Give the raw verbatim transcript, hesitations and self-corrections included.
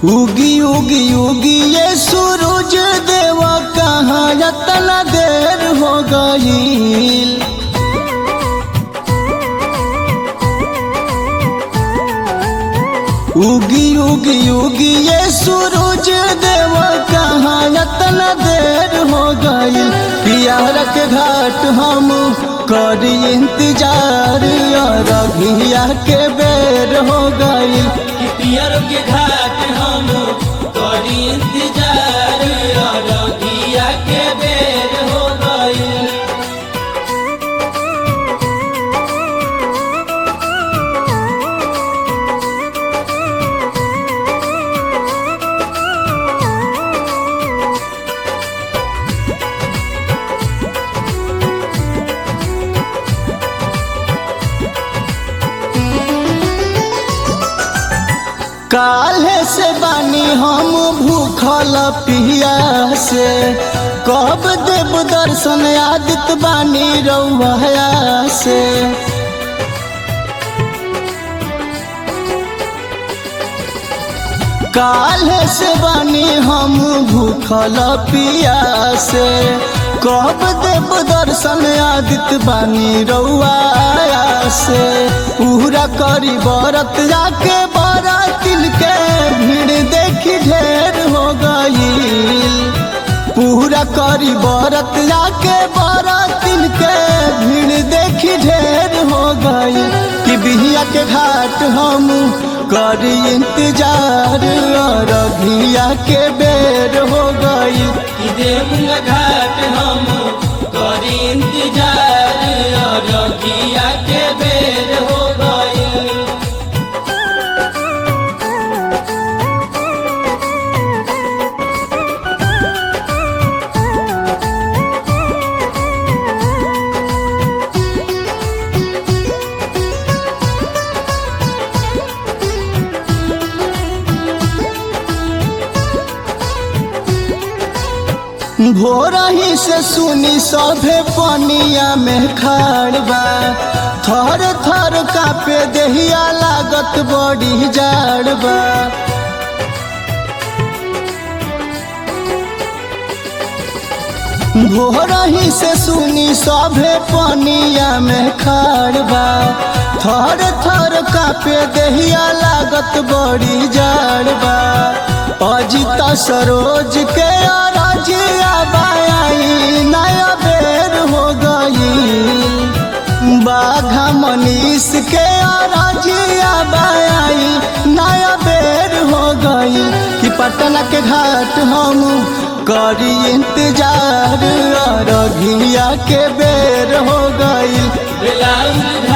उगी उगी उगी ये सूरज देवा कहाँ इतना देर हो गई। उगी उगी उगी ये सूरज देवा कहाँ इतना देर हो गई। पियर के घाट हम करी इंतजार और अघिया के बेर हो गई। पियर के घाट हम करी इंतजार और अघिया के बेर हो गई। काल्हे से बानी हम भूखल पियासे, कब देव दर्शन आदित बानी रउआ से। काल्हे से बानी हम भूखल पियासे, कब देव दर्शन आदित बानी रउआ से। पूरा करी बरत जाके बरातिल के भीड़ देखी ढेर हो गई। पूरा करी बरत जाके बरातिल के भीड़ देखी ढेर हो गई। कि बिहिया के घाट हम करी इंतजार और अघिया के बेर हो गई। कि देवुंगा घाट हम करी इंतजार और अघिया के बेर हो गई। भोरही से सुनी सभे पनिया में खाड़ बा, थर थर कापे देहिया लागत बड़ी जाड़ बा। भोरही से सुनी सभे पनिया में खाड़ बा, थर थर कापे देहिया लागत बड़ी जाड़ बा। अजित सरोज के राजिया बाई नया बेर हो गई। बाघा मनीष के राजिया बाई नया बेर हो गई। कि पटना के घाट हम करी इंतजार और अघिया के बेर हो गई।